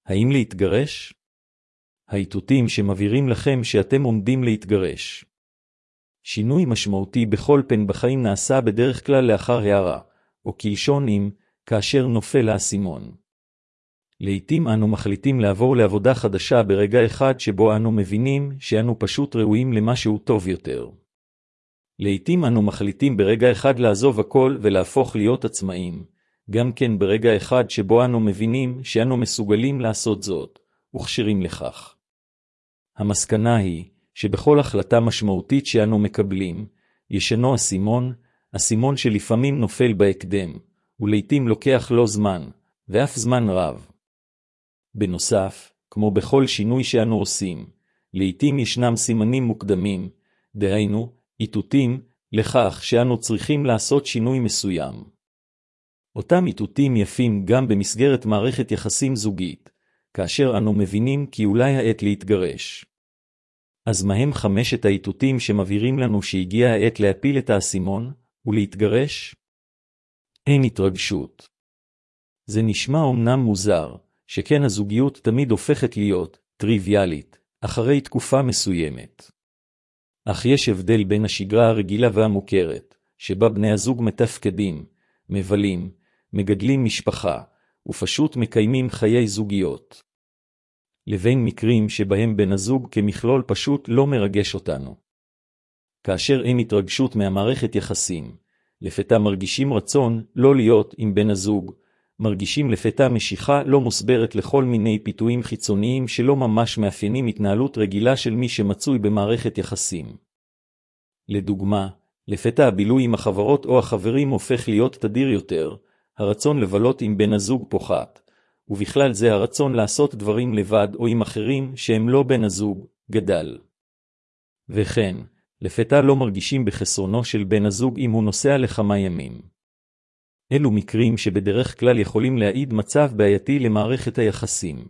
האם להתגרש? האיתותים שמבהירים לכם שאתם עומדים להתגרש. שינוי משמעותי בכל פן בחיים נעשה בדרך כלל לאחר הערה, או כלשון אם, כאשר נופל האסימון. לעתים אנו מחליטים לעבור לעבודה חדשה ברגע אחד שבו אנו מבינים שאנו פשוט ראויים למשהו טוב יותר. לעתים אנו מחליטים ברגע אחד לעזוב הכל ולהפוך להיות עצמאים, גם כן ברגע אחד שבו אנו מבינים שאנו מסוגלים לעשות זאת, וכשירים לכך. המסקנה היא שבכל החלטה משמעותית שאנו מקבלים, ישנו אסימון שלפעמים נופל בהקדם, ולעתים לוקח לו זמן, ואף זמן רב. בנוסף, כמו בכל שינוי שאנו עושים, לעתים ישנם סימנים מוקדמים, דהיינו, איתותים, לכך שאנו צריכים לעשות שינוי מסוים. אותם איתותים יפים גם במסגרת מערכת יחסים זוגית, כאשר אנו מבינים כי אולי העת להתגרש. אז מהם 5 האיתותים שמבהירים לנו שהגיע העת להפיל את האסימון ולהתגרש? אין התרגשות. זה נשמע אומנם מוזר, שכן הזוגיות תמיד הופכת להיות טריוויאלית, אחרי תקופה מסוימת. אך יש הבדל בין השגרה הרגילה והמוכרת, שבה בני הזוג מתפקדים, מבלים, מגדלים משפחה, ופשוט מקיימים חיי זוגיות. לבין מקרים שבהם בן הזוג כמכלול פשוט לא מרגש אותנו. כאשר אין התרגשות מהמערכת יחסים, לפתע מרגישים רצון לא להיות עם בן הזוג, מרגישים לפתע משיכה לא מוסברת לכל מיני פיתויים חיצוניים שלא ממש מאפיינים התנהלות רגילה של מי שמצוי במערכת יחסים. לדוגמה, לפתע הבילוי עם החברות או החברים הופך להיות תדיר יותר, הרצון לבלות עם בן הזוג פוחת, ובכלל זה הרצון לעשות דברים לבד או עם אחרים שהם לא בן הזוג, גדל. וכן, לפתע לא מרגישים בחסרונו של בן הזוג אם הוא נוסע לכמה ימים. אלו מקרים שבדרך כלל יכולים להעיד מצב בעייתי למערכת היחסים.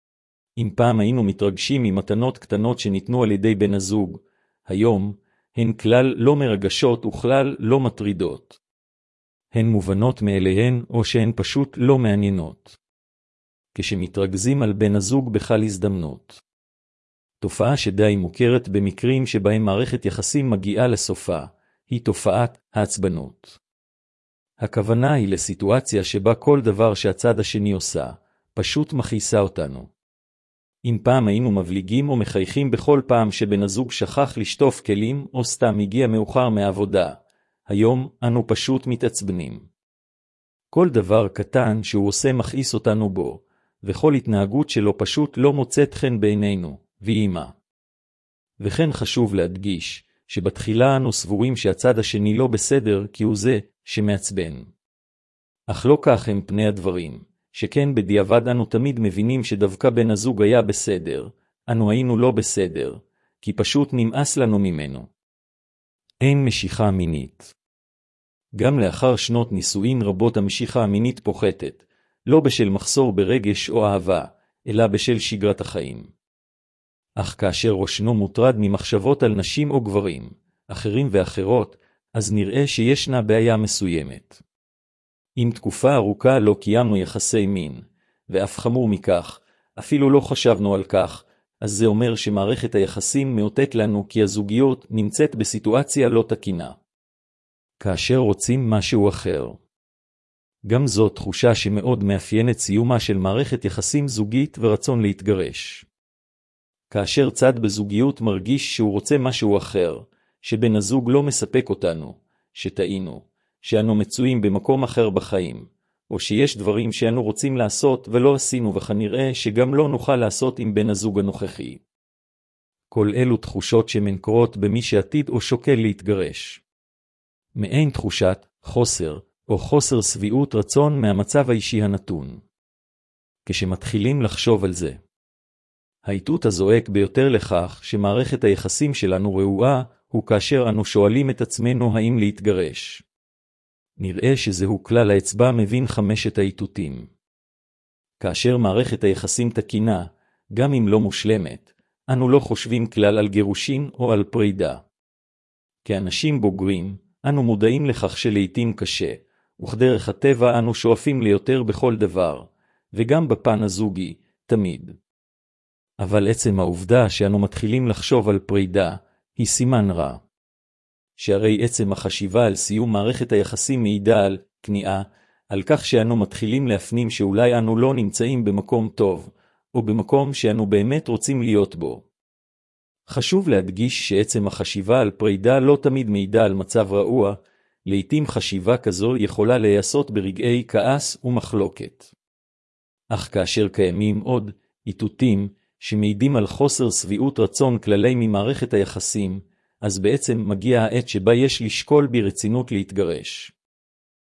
אם פעם היינו מתרגשים ממתנות קטנות שניתנו על ידי בן הזוג, היום הן כלל לא מרגשות וכלל לא מטרידות. הן מובנות מאליהן או שהן פשוט לא מעניינות. כשמתרכזים על בן הזוג בכל הזדמנות. תופעה שדי מוכרת במקרים שבהם מערכת יחסים מגיעה לסופה, היא תופעת העצבנות. הכוונה היא לסיטואציה שבה כל דבר שהצד השני עושה, פשוט מכעיסה אותנו. אם פעם היינו מבליגים או מחייכים בכל פעם שבן הזוג שכח לשטוף כלים או סתם הגיע מאוחר מהעבודה, היום אנו פשוט מתעצבנים. כל דבר קטן שהוא עושה מכעיס אותנו בו, וכל התנהגות שלו פשוט לא מוצאת חן בעינינו, ואימה. וכן חשוב להדגיש, שבתחילה אנו סבורים שהצד השני לא בסדר כי הוא זה שמעצבן. אך לא כך הם פני הדברים, שכן בדיעבד אנו תמיד מבינים שדווקא בן הזוג היה בסדר, אנו היינו לא בסדר, כי פשוט נמאס לנו ממנו. אין משיכה מינית. גם לאחר שנות נישואין רבות המשיכה המינית פוחתת, לא בשל מחסור ברגש או אהבה, אלא בשל שגרת החיים. אך כאשר ראשנו מוטרד ממחשבות על נשים או גברים, אחרים ואחרות, אז נראה שישנה בעיה מסוימת. אם תקופה ארוכה לא קיימנו יחסי מין, ואף חמור מכך, אפילו לא חשבנו על כך, אז זה אומר שמערכת היחסים מאותת לנו כי הזוגיות נמצאת בסיטואציה לא תקינה. כאשר רוצים משהו אחר. גם זו תחושה שמאוד מאפיינת סיומה של מערכת יחסים זוגית ורצון להתגרש. כאשר צד בזוגיות מרגיש שהוא רוצה משהו אחר, שבן הזוג לא מספק אותנו, שטעינו, שאנו מצויים במקום אחר בחיים, או שיש דברים שאנו רוצים לעשות ולא עשינו וכנראה שגם לא נוכל לעשות עם בן הזוג הנוכחי. כל אלו תחושות שמנקרות במי שעתיד או שוקל להתגרש. מעין תחושת חוסר או חוסר סביעות רצון מהמצב האישי הנתון. כשמתחילים לחשוב על זה. האיתות הזועק ביותר לכך שמערכת היחסים שלנו רעועה הוא כאשר אנו שואלים את עצמנו האם להתגרש. נראה שזהו כלל האצבע מבין 5 האיתותים. כאשר מערכת היחסים תקינה, גם אם לא מושלמת, אנו לא חושבים כלל על גירושין או על פרידה. כאנשים בוגרים, אנו מודעים לכך שלעיתים קשה, וכדרך הטבע אנו שואפים ליותר בכל דבר, וגם בפן הזוגי, תמיד. אבל עצם העובדה שאנו מתחילים לחשוב על פרידה, היא סימן רע. שהרי עצם החשיבה על סיום מערכת היחסים מעידה על כניעה, על כך שאנו מתחילים להפנים שאולי אנו לא נמצאים במקום טוב, או במקום שאנו באמת רוצים להיות בו. חשוב להדגיש שעצם החשיבה על פרידה לא תמיד מעידה על מצב רעוע, לעתים חשיבה כזו יכולה להיעשות ברגעי כעס ומחלוקת. אך כאשר קיימים עוד איתותים שמעידים על חוסר שביעות רצון כללי ממערכת היחסים, אז בעצם מגיעה העת שבה יש לשקול ברצינות להתגרש.